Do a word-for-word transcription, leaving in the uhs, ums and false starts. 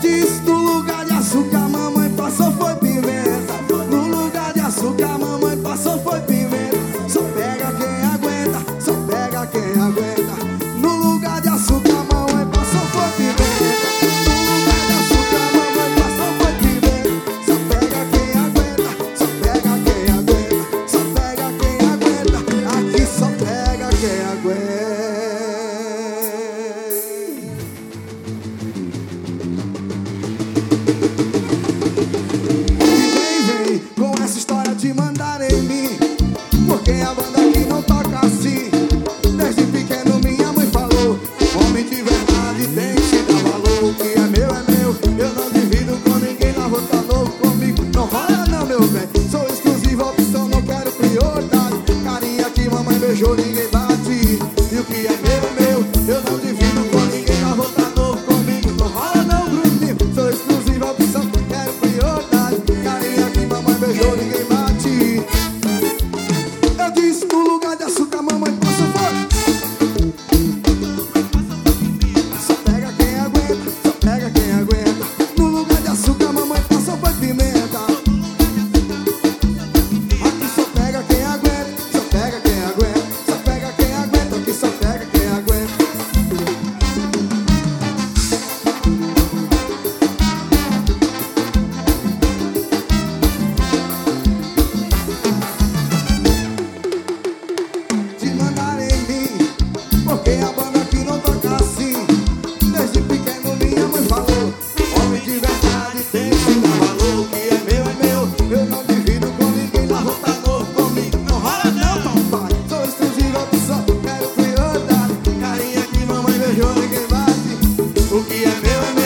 disse, no lugar de açúcar a mamãe passou foi pimenta. No lugar de açúcar a mamãe passou foi pimenta. Só pega quem aguenta, só pega quem aguenta. No lugar de açúcar a mamãe passou foi pimenta. No lugar de açúcar a mamãe passou foi pimenta. Só pega quem aguenta, só pega quem aguenta. Só pega quem aguenta, aqui só pega quem aguenta. De mandar em mim, porque a banda aqui não toca assim. Desde pequeno minha mãe falou, homem de verdade tem que se dar valor. O que é meu é meu, eu não divido com ninguém. Na rua tá novo comigo, não rola não, meu bem. Sou exclusiva opção, não quero prioridade. Carinha que mamãe beijou, ninguém bate. E o que é meu é meu, eu não divido com ninguém. Na rua tá novo comigo, não rola não, Bruninho. Sou exclusiva opção, não quero prioridade. Carinha que mamãe beijou, ninguém bate. Eu disse, no lugar de açúcar, mamãe passa fora. Só pega quem aguenta, só pega quem aguenta. No lugar de açúcar, mamãe passa foi pimenta. Aqui só pega quem aguenta, só pega quem aguenta. Só pega quem aguenta, aqui só pega quem aguenta. Porque a banda aqui não toca assim. Desde pequeno minha mãe falou, homem de verdade tem que se dar valor. O que é meu é meu, eu não divido com ninguém. Na rua tá novo comigo, não rola não, papai. Sou exclusiva opção, quero prioridade. Carinha que mamãe beijou, ninguém bate. O que é meu é meu.